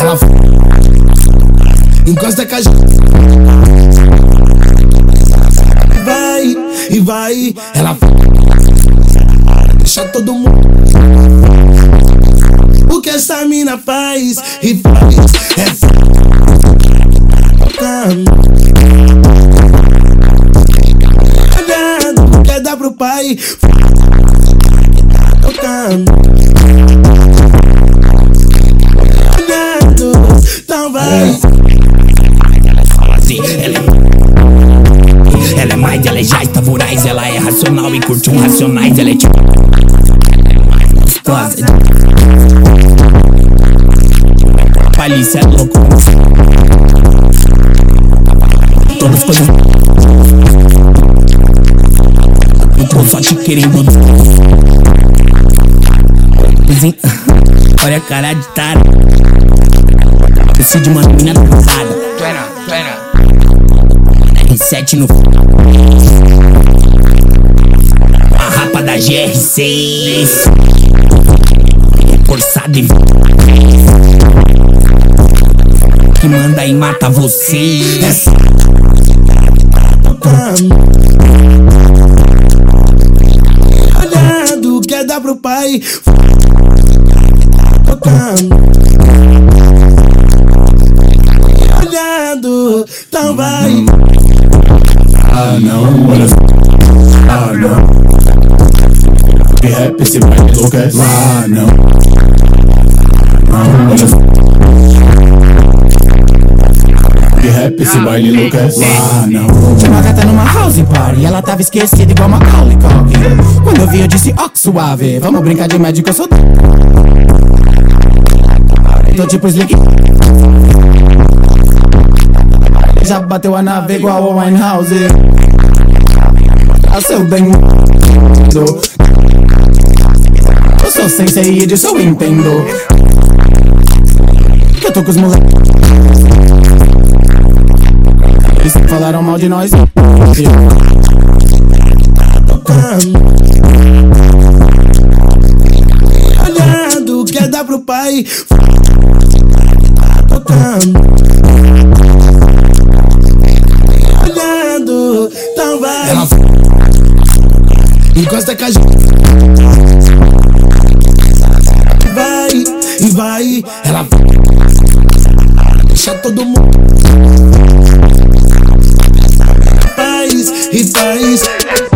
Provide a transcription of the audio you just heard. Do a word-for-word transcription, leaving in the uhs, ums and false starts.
ela encosta com a gente. Vai e vai, ela deixa todo mundo. O que essa mina faz e faz é olhando, quer dar pro pai. Tocando, olhando, então vai. Ela é, ela é mais, ela é jazz, voraz, ela é racional e curte um racionais. Ela é tipo gostosa. Palícia é louco. Todos quando eu tô só te querendo. Olha a cara de tara. Preciso de uma mina dançada. R sete no a rapa da G R seis reforçada e que manda e mata você. Olhando, quer dar pro pai. Tocando, olhando, então vai. Ah não, olha. Ah não. Que rap esse baile louco é. Ah não. Não, olha. Que rap esse baile louco é. Ah não. Tinha uma gata numa house party, ela tava esquecida igual uma Macaulay Culkin. Quando eu vi eu disse, ó que suave, vamos brincar de médico, eu sou tô tipo slick. Já bateu a nave igual a Winehouse. A seu bem eu sou sensei e disso eu entendo. Que eu tô com os moleques. Eles falaram mal de nós. Olhando, quer dar pro pai. Tocando, olhando, então vai. Ela encosta com a gente. Vai e vai, ela deixa todo mundo. Faz e faz.